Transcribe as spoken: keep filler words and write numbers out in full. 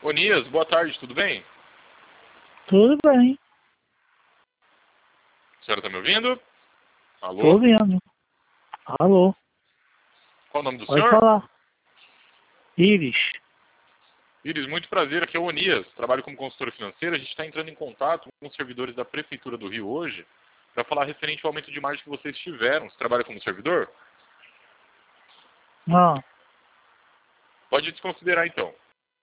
Onias, boa tarde, tudo bem? Tudo bem. A senhora está me ouvindo? Alô? Tô ouvindo. Alô? Qual o nome do Pode senhor? falar. Iris. Iris, muito prazer, aqui é o Onias, trabalho como consultor financeiro. A gente está entrando em contato com os servidores da Prefeitura do Rio hoje para falar referente ao aumento de margem que vocês tiveram. Você trabalha como servidor? Não. Pode desconsiderar então.